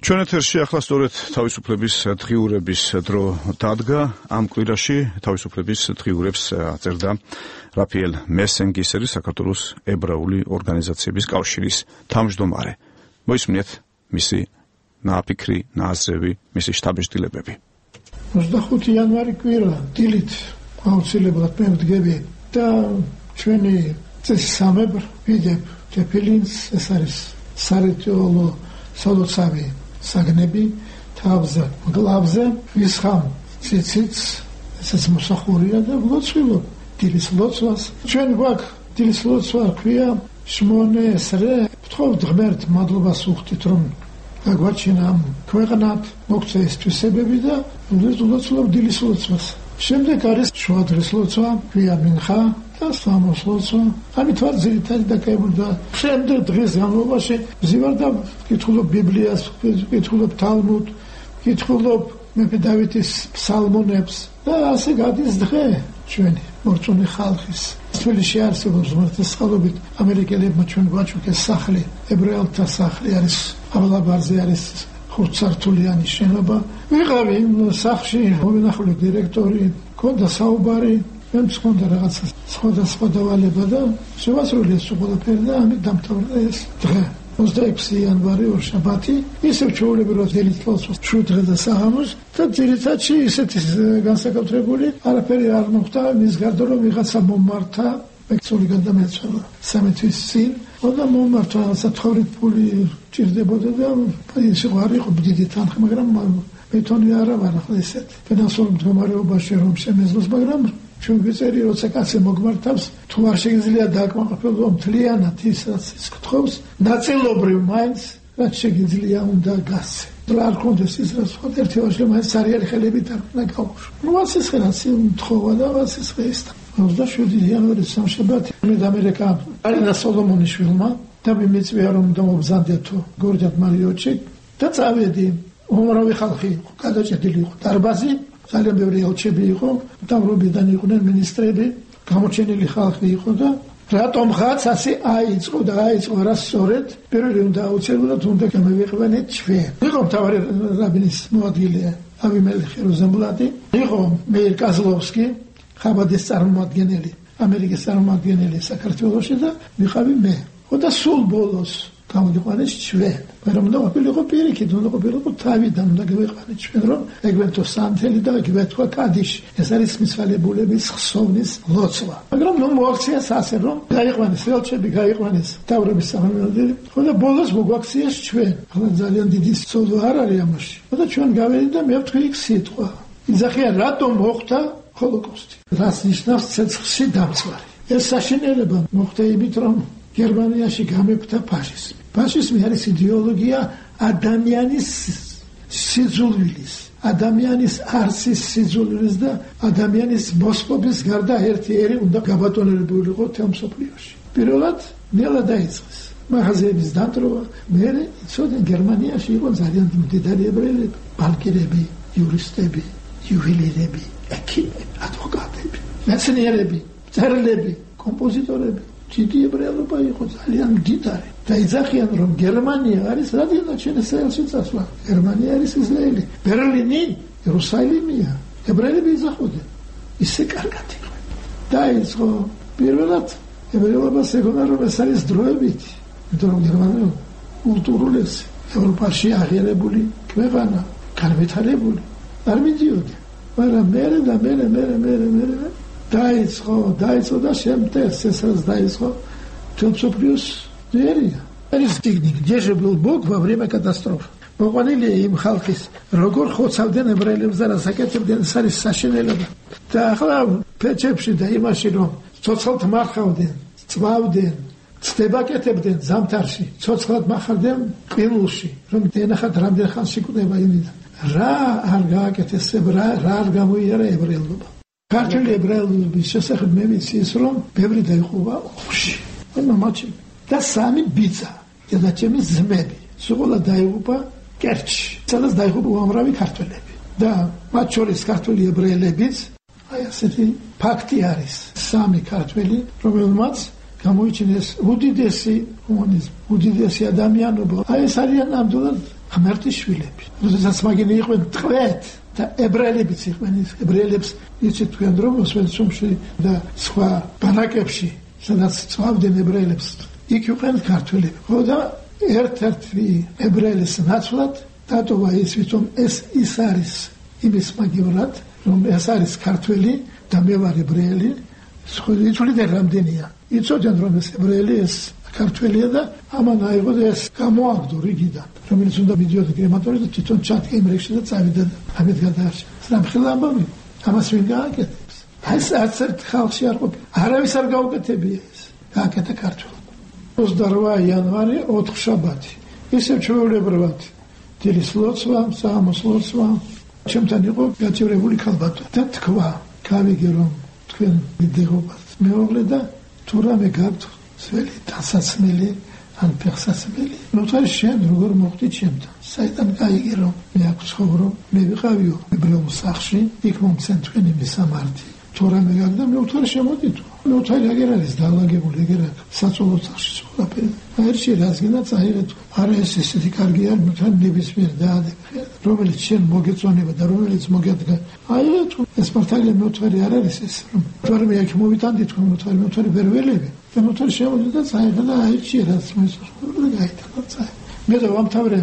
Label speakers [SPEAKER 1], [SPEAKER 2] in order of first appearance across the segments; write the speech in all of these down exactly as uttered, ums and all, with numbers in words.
[SPEAKER 1] ჩვენ ეთერში ახლა სწორედ თავისუფლების დღიურების დრო დადგა. ამ კვირაში თავისუფლების დღიურებს აწერდა რაფიელ მესენგისერი, საქართველოს ებრაული ორგანიზაციების კავშირის თავმჯდომარე. მოისმინეთ მისი ნაფიქრი, ნაზრები, მისი შთაბეჭდილებები.
[SPEAKER 2] ოცდახუთი იანვარი კვირა, დილით აუცილებლად მე ვდგები და ჩვენი წესისამებრ ვიდებ თეფილინს, ეს არის სარეწაოლო სალოცავი საგნები თავზე, მკლავზე, ვისხამ ციციც, ესეც მოსახურია და ვლოცვილობ დილის ლოცვას. ჩვენ გვაქვს დილის ლოცვა ქვია שמונה עשרה, ვთხოვთ ღმერთ მადლობას უხდით რომ გაგვაჩინა ამ ქვეყნად, მოგცა ეს თვისებები და ვლოცულობ დილის ლოცვას. შემდეგ არის შუადღის ლოცვა, ქვია მინხა და სამოს ლოცვა. ამით ვარ ძირითადი დაკავებული და შემდეგ დღის განმავლობაში ვზივარ და ვკითხულობ ბიბლიას, ვკითხულობ თალმუდს, ვკითხულობ მეფე დავითის ფსალმონებს და ასე გადის დღე ჩვენი მორწმუნე ხალხის. თბილისში არსებობს მართლმსაყალობით ამერიკელებმა ჩვენ გვაჩუქეს სახლი, ებრაელთა სახლი არის აბლაბარზე არის ხუთსართულიანი შენობა. ვიყავი სახლში, მომენახული დირექტორი, ქონდა საუბარი, მე მქონდა რაღაცა სხვადასხვა დავალება და შევასრულე ეს ყველაფერი და ამით დამთავრდა ეს დღე. ოცდაექვსი იანვარი ორშაბათი, ისევ ჩვეულებრივ დილით ლოცვას, შვიდდღე და საღამოს და ძირითადში ისეთი განსაკუთრებული არაფერი არ მოხდა მის გარდა რომ ვიღაცა მომართა მეკცული გადამეცვალა სამი თვის წინ და მომართა რაღაცა თხოვრით პული ჭირდებოდა და ის არ იყო დიდი თანხი, მაგრამ ბეტონი არა ვარ ახლა ესეთი ფინანსურ მდგომარეობაში რომ შემეძლოს, მაგრამ ჩვენ გვიწერი როცა კაცი მოგმართავს თუ არ შეიძლება დააკმაყოფილო მთლიანად ის რაც ის გთხოვს ნაწილობრივ მაინც რაც შეიძლება უნდა გასცე. რა არ კონდეს ის რაც ხო ერთი ვაშლი მაინც სარიალი ხელებით არ უნდა გავუშვი. ნუ ასე ეს რაც მთხოვა და რაც ეს ეს ოცდაშვიდი იანვარის სამშაბათი მე ამერიკა არინა სოლომონიშვილმა და მიმეწვია რომ დამობზანდეთ გორჯად მარიოტში და წავედი. უმრავი ხალხი იყო, გადაჭედილი იყო დარბაზი, ძალიან ბევრი ელჩები იყო, მთავრობიდან იყვნენ მინისტრები, გამოჩენილი ხალხი იყო და რატომ ხაც ასე აიწყო და აიწყო არასწორად, პირველი უნდა აუცილებლად უნდა გამოვიყვანეთ ჩვენ. იყო მთავარი რაბინის მოადგილე ავიმელიხი როზენბლატი, იყო მეირ კაზლოვსკი, ხაბადის წარმომადგენელი, ამერიკის წარმომადგენელი საქართველოში და ვიყავი მე. და სულ ბოლოს გამოვიყვანეს ჩვენ. მაგრამ უნდა ყოფილიყო პირიქით, უნდა ყოფილიყო თავიდან, უნდა გავიყვანეთ ჩვენ, რომ ეგვეთო სანთელი და ეგვეთო კადიში. ეს არის მიცვალებულების ხსოვნის ლოცვა. მაგრამ ნუ მოაქციეს ასე, რომ გაიყვანეს ელჩები, გაიყვანეს მთავრობის სახელმწიფო. და ბოლოს მოგვაქციეს ჩვენ. ახლა ძალიან დიდი სწოლა არ არის ამაში. და ჩვენ გავედით და მე ვთქვი იქ სიტყვა. იძახია რატომ მოხდა ჰოლოკოსტი? რას ნიშნავს ცეცხლში დამცვარი? ეს საშინელება მოხდა იმით, რომ გერმანიაში გამეფდა ფაშიზმი. ფაშიზმი არის იდეოლოგია ადამიანის სიძულვილის, ადამიანის არსის სიძულვილის და ადამიანის მოსპობის გარდა ერთი ერი უნდა გაბატონებულიყო თელ მსოფლიოში. პირველად ნელა დაიწყეს მაღაზიების დატოვა, მერე იცოდნენ გერმანიაში იყო ძალიან მდიდარი ებრაელები, ბანკირები, იურისტები, იუველირები, ექიმები, ადვოკატები, მეცნიერები, მწერლები, კომპოზიტორები. დიდი ებრაელობა იყო ძალიან მდიდარი. და იძახიან რომ გერმანია არის რადგანაც ჩვენ ესეელში წასვლა. გერმანია არის ისრაელი. ბერლინი, იერუსალიმია. ებრაელები იძახოდნენ. ისე კარგად იყო. დაიწყო პირველად ებრაელობას ეგონა რომ ეს არის დროებით. იმიტომ რომ გერმანია კულტურულად ევროპაში აღიარებული ქვეყანა, განვითარებული. არ მიდიოდა. მაგრამ მერე და მერე მერე მერე მერე დაიწყო, დაიწყო და შემდეგ ეს დაიწყო თელსოფლიოს დერია. ეს ტექნიკ დეჟებულ ბოგ во время катастрофы. მოყვანილია იმ ხალხის, როგორ ხოცავდნენ ებრაელებს და რასაკეთებდნენ, ეს არის საშინელება. და ახლა პეჩებში და იმაში რომ ცოცხლად მარხავდნენ, წვავდნენ, ცდებაკეთებდნენ ზამთარში, ცოცხლად მახარდნენ ყინულში, რომ დენახათ რამდენ ხანს იკუნება იმიდან. რა არ გააკეთეს რა რა არ გამოიარა ებრაელობა. ქართული ებრაელობის შესახებ მე ვიცი ის რომ ბევრი დაიყובה ოფში. მამაჩი და სამი ბიძა და ჩემი ძმები. სულ დაიყובה კერჩი. სადაც დაიყובה უამრავი ქართველები. და მათ შორის ქართული ებრაელებიც აი ასეთი ფაქტი არის. სამი ქართველი, რომელმაც გამოიჩინეს უდიდესი ჰუმანიზმი, უდიდესი ადამიანობა. აი ეს არიან ნამდვილად ღმერთის შვილები. როდესაც მაგინი იყვნენ ტყვედ და ებრაელებიც იყვნენ, ებრაელებს იცით თქვენ რომ ოსვენცუმში და სხვა ბანაკებში, სადაც წავდნენ ებრაელებს, იქ იყვნენ ქართველები. ხო და ერთ-ერთი ებრაელის ნაცვლად დატოვა ის, რომ ეს ის არის იმის მაგივრად, რომ ეს არის ქართველი და მე ვარ ებრაელი, იცოდნენ რამდენია. იცოდნენ რომ ეს ებრაელი ეს ქართველია და ამან აიღო და ეს გამოაგდო რიგიდან, რომელიც უნდა მიდიოდა კრემატორიუმში და თვითონ ჩათი იმრექში და წავიდა და ამით გადაარჩა. სამხელა ამბავი, ამას ვინ გააკეთებს? ეს არც ერთ ხალხში არ ყოფილა. არავის არ გაუკეთებია ეს. გააკეთა ქართველობა. ოცდაორ იანვარი ოთხშაბათი. ისევ ჩვეულებრივად დილის ლოცვა, საღამოს ლოცვა, ჩემთან იყო გაწევრებული ქალბატონი და თქვა, გავიგე რომ თქვენ მიდეღობათ მეუღლე და თუ რამე გაქვთ ძველი დასაცმელი ან ფეხსაცმელი. ნუთხარი შენ როგორ მოხდი ჩემთან? საიდან გაიგე რომ მე აქ ცხოვრობ, მე ვიყავიო ებრაულ სახლში, იქ მომცენ თქვენი მისამართი. თუ რამე გაქვთ და მე უთხარი შემოდით. ნუთხარი აგერ არის დალაგებული, ეგერ აქ საწოლო სახლში ცხოვრობენ. აერში რაზგინა წაიღეთ. არა ეს ისეთი კარგი არ ნუთხარი ნებისმიერ დაადებხე. რომელიც შენ მოგეწონება და რომელიც მოგედგა. აი ეს მართალია ნუთხარი არ არის ეს რომ თორმე აქ მოვიტანდი თქვენ ნუთხარი ნუთხარი ვერ ველები. და ნუთხარი შემოდით და წაიღე და აერში რაც მოსწორდა გაიტანა წაი. მე და ვამთავრე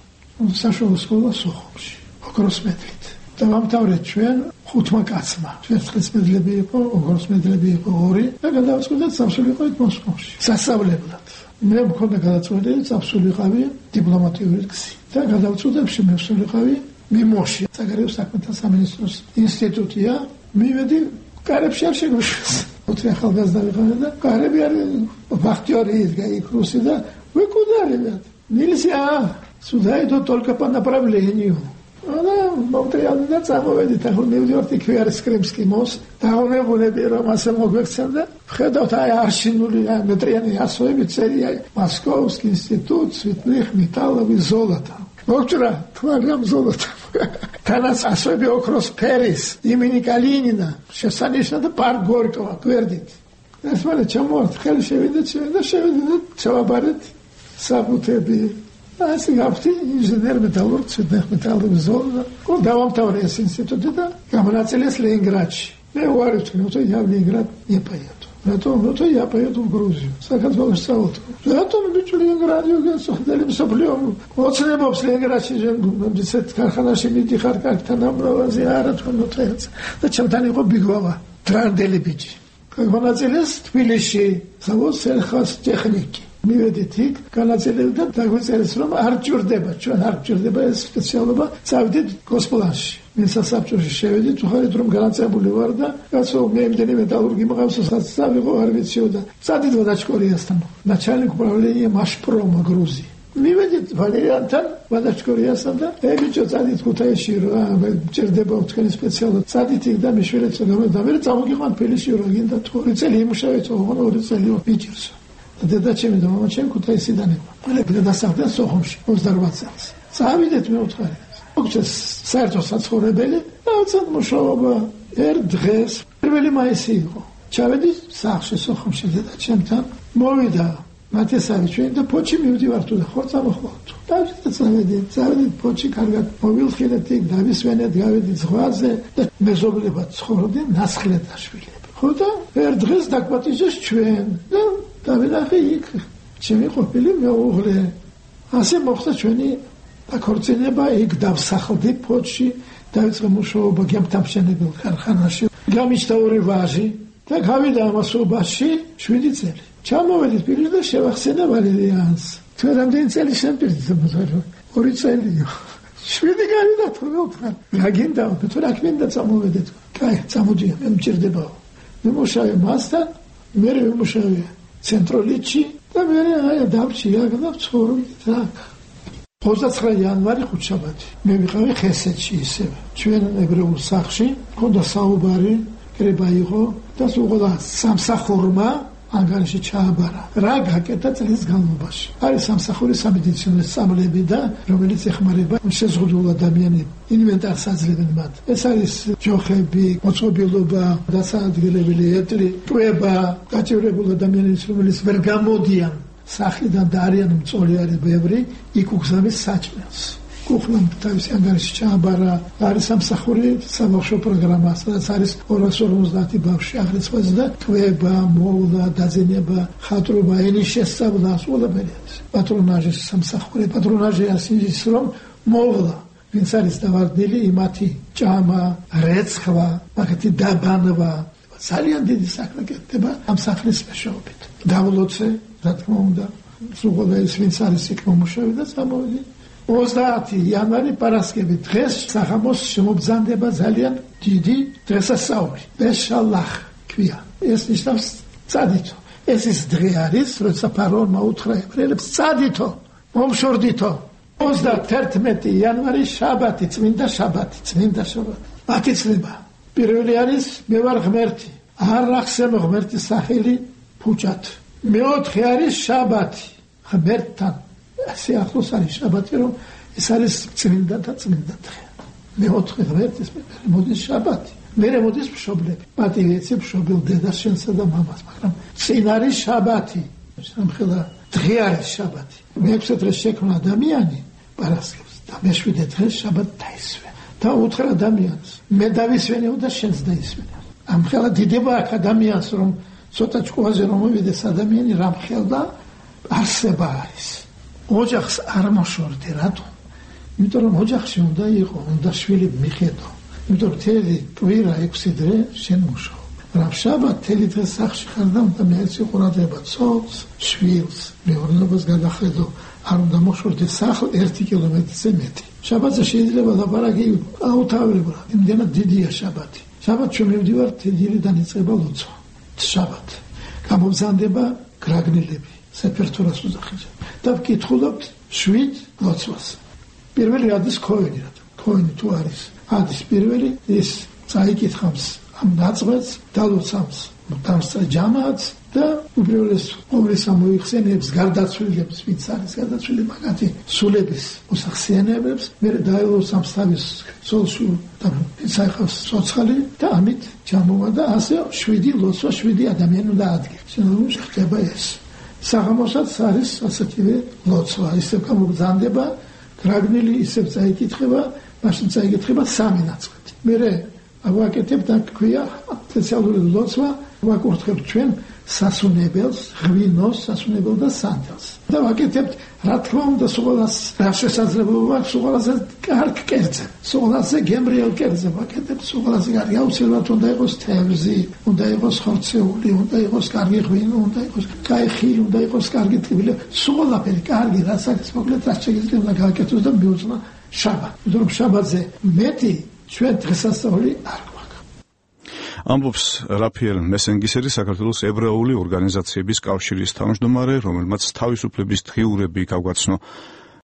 [SPEAKER 2] საშუალო სკოლა სოხუმში. ოქროს მედლით. და ვამთავრე ჩვენ ხუთმა კაცმა. ჩვენ ხუთს მედლები იყო, ოქროს მედლები იყო ორი და გადავწყვიტეთ სამსულიყავით მოსკოვში. სასწავლებლად. მე მქონდა გადაწყვეტილი სამსულიყავი დიპლომატიური გზით. და გადავწყვიტე შემოსულიყავი მიმოში. საგარეო საქმეთა სამინისტროს ინსტიტუტია. მივედი კარებში არ შეგვიშვეს. ოთხი ახალგაზრდა ვიყავი და კარები არის вахтёры из ГАИ-Круси, да? Вы куда, ребят? Нельзя. Сюда идут только по направлению. Она მომტრიალდა და წამოვედით ახლა მივდივართ იქვე არის კრემსკი მოст. დაუნებულები რომ ასე მოგვექცენ და ხედავთ აი არშინული მეტრიანი ასოები წერია მოსკოვსკი ინსტიტუტ სვიტლიხ მეტალოვი ზოლოთა. მოგჭრა თვალამ ზოლოთა. თანაც ასოები ოქროს ფერის იმენი კალინინა შესანიშნა და პარკ გორკოვა გვერდით. ეს მალე ჩამოვართ ხელი შევიდეთ და შევიდეთ ჩავაბარეთ საბუთები. ასე გავხდი ინჟინერ მეტალურგ სვიტლიხ მეტალოვი ზოლოთა. გო დავამთავრე ეს ინსტიტუტი და გამონაწილეს ლენინგრადში. მე ვარ თქვენ თო я в Ленинград не поеду. Потом, ну то я поеду в Грузию. Сакатвалаш саут. Потом бич Ленинграде გასახდელი მსოფლიო. ოცნებობს ლენინგრადში ჯერ ქარხანაში მიდიხარ კარგთან ამბავაზე არა თქვენ მოწეც. და ჩემთან იყო ბიგოვა, ტრანდელი ბიჭი. გამონაწილეს თბილისში, завод сельхозтехники. მივედით იქ, განაწილეთ და დაგვიწერეს რომ არ ჭირდება, ჩვენ არ ჭირდება ეს სპეციალობა, წავიდით გოსპლანში. მე სასაბჭოში შევედით, უხარით რომ განაწებული ვარ და კაცო მე იმდენი მეტალურგი მყავს, სადაც წავიღო არ ვიციო და წადით ვადაჩკორიასთან. начальник управления Машпрома Грузии. მივედით ვალერიანთან ვადაჩკორიასთან და ე ბიჭო წადით ქუთაისში რა ჭირდება თქვენი სპეციალობა. წადით იქ და მეშველეც და მე წამოგიყვან თბილისში რა გინდა თუ ორი წელი იმუშავეთ, ოღონდ ორი წელი მიჭირს. დედა ჩემი და მამა ჩემი ქუთაისიდან იყო. მალე გადასახლდნენ სოხუმში ოცდაორ წელს. წავიდეთ მე უთხარი. მოგწეს საერთო საცხოვრებელი და უცებ მუშაობა ერთ დღეს პირველი მაისი იყო. ჩავედი სახლში სოხუმში დედა ჩემთან მოვიდა მათესავი ჩვენ და პოჩი მივდივართ და ხო წამოხვალთ. და წავედი, წავედი პოჩი კარგად მოვილხილეთ იქ დავისვენეთ, გავედით ზღვაზე და მეზობლებად ცხოვრობდნენ ნასხლეტაშვილები. ხო და ერთ დღეს დაგვატიჟეს ჩვენ და დავინახე იქ ჩემი ყოფილი მეუღლე. ასე მოხდა ჩვენი დაქორწინება, იქ დავსახლდი პოჩში, დავიწყე მუშაობა გემთამშენებელ ქარხანაში. გამიჩნდა ორი ვაჟი და გავიდა ამასობაში შვიდი წელი. ჩამოვედი პირი და შევახსენე ვალერიანს. თუ რამდენი წელი შემპირდი ზოგადად? ორი წელია. შვიდი გავიდა თორემ. რა გინდა? თუ რა გინდა წამოვედეთ. კაი, წამოდია, მე მჭირდება. მე მუშაობ მასთან, მე მუშაობ ცენტროლიტში და მე აი დავჭი აგდა ცხოვრობდი აქ. ოცდაცხრა იანვარი ხუთშაბათი. მე ვიყავი ხესეთში ისე. ჩვენ ებრაულ სახლში ქონდა საუბარი, კრება იყო და უყოდა სამსახურმა ანგარიში ჩააბარა. რა გაკეთა წლის განმავლობაში? არის სამსახური სამედიცინო სწავლები და რომელიც ეხმარება შეზღუდულ ადამიანებს. ინვენტარს აძლევენ მათ. ეს არის ჯოხები, მოწყობილობა, დასაადგილებელი ეტლი, კვება, გაჭირებულ ადამიანებს, რომელიც ვერ გამოდიან სახლიდან და არიან მწოლი არის ბევრი, იქ უგზავნის საჭმელს. კუხლამ თავის ანგარიში ჩააბარა, არის სამსახური საბავშვო პროგრამა, სადაც არის ორას ორმოცდაათი ბავშვი აღრიცხვაზე და კვება, მოვლა, დაძენება, ხატრობა, ენის შესწავლა, სულებელი არის. პატრონაჟის სამსახური, პატრონაჟი არის ის, რომ მოვლა ვინც არის დავარდნილი, იმათი ჭამა, რეცხვა, მაგათი დაბანვა, ძალიან დიდი საქმე გეთდება ამ სახლის მეშვეობით. დავლოცე, რა თქმა უნდა, სულ ის ვინც არის იქ მომუშავე და წამოვიდი. ოცდაათი იანვარი პარასკევი დღეს სახამოს შემობრძანდება ძალიან დიდი დღესასწაული. ბეშალახ ქვია. ეს ნიშნავს წადითო. ეს ის დღე არის, როცა ფარაონმა უთხრა ებრაელებს წადითო, მომშორდითო. ოცდაერთმეტი იანვარი შაბათი, წმინდა შაბათი, წმინდა შაბათი. მათი ცნება. პირველი არის მე ვარ ღმერთი. არ ახსენო ღმერთის სახელი ფუჭად. მეოთხე არის შაბათი. ღმერთთან. ასე ახლოს არის შაბათი, რომ ეს არის წმინდა და წმინდა დღე. მეოთხე ღმერთის მერე მოდის შაბათი. მერე მოდის მშობლები. პატივი მშობელ დედას შენსა და მამას, მაგრამ წინ არის შაბათი. სამხელა დღე არის შაბათი. მეექვსე დღეს შექმნა ადამიანი პარასკევს და მეშვიდე დღეს შაბათი დაისვენა. და უთხრა ადამიანს, მე დავისვენებ და შენს დაისვენებ. ამხელა დიდება აქ ადამიანს, რომ ცოტა ჭკუაზე რომ მოვიდეს ადამიანი, რამხელა არსება არის. ოჯახს არ მოშორდე, რატო? იმიტომ რომ ოჯახში უნდა იყო, უნდა შვილი მიხედო. იმიტომ რომ თელი კვირა ექვსი დღე შენ მუშაობ. რამ შაბათ თელი დღე სახლში ხარ და უნდა მეეცი ყურადღება ცოლს, შვილს, მეურნეობას გადახედო. არ უნდა მოშორდე სახლ ერთი კილომეტრზე მეტი. შაბათზე შეიძლება ლაპარაკი აუთავებლად, იმდენად დიდია შაბათი. შაბათს ჩვენ მივდივართ, დილიდან იწყება ლოცვა. შაბათ. გამოგზანდება გრაგნილები, სეფერთურას უძახის. და ვკითხულობთ შვიდ ლოცვას. პირველი ადის ქოენი, რატო? ქოენი თუ არის, ადის პირველი, ის წაიკითხავს ამ ნაწყვეტს, დალოცავს დამსწრე ჯამაათს და უბრალოდ ყოვლის ამოიხსენებს გარდაცვლილებს, ვინც არის გარდაცვლილი მაგათი სულების მოსახსენებებს, მერე დაელოცავს თავის ცოლსო და საერთოდ ცოცხალი და ამით ჯამოვა და ასე შვიდი ლოცვა, შვიდი ადამიანი უნდა ადგეს. შემდგომ ხდება ეს. საღამოსაც არის ასეთივე ლოცვა, ისევ გამოგზანდება, გრაგნილი ისევ წაიკითხება, მაშინ წაიკითხება სამი ნაწყვეტი. მერე ავაკეთებ და ქვია სპეციალური ლოცვა, ვაკურთხებთ ჩვენ სასუნებელს, ღვინოს, სასუნებელ და სანდელს. და ვაკეთებთ, რა თქმა უნდა, სულ რა შესაძლებლობა აქვს, სულ კარგ კერძზე, სულ გემრიელ კერძზე ვაკეთებთ, სულ კარგი აუცილებლად უნდა იყოს თევზი, უნდა იყოს ხორცეული, უნდა იყოს კარგი ღვინო, უნდა იყოს კაი ხილი, უნდა იყოს კარგი ტკბილი, სულაფერი კარგი, რასაც მოკლედ რაც შეიძლება გააკეთოს და მიუძღვნა შაბათ. იმიტომ რომ შაბათზე მეტი ჩვენ დღესასწაული არ გვაქვს.
[SPEAKER 1] ამბობს რაფიელ მესენგისელი, საქართველოს ებრაული ორგანიზაციების კავშირის თავმჯდომარე, რომელმაც თავისუფლების დღიურები გაგვაცნო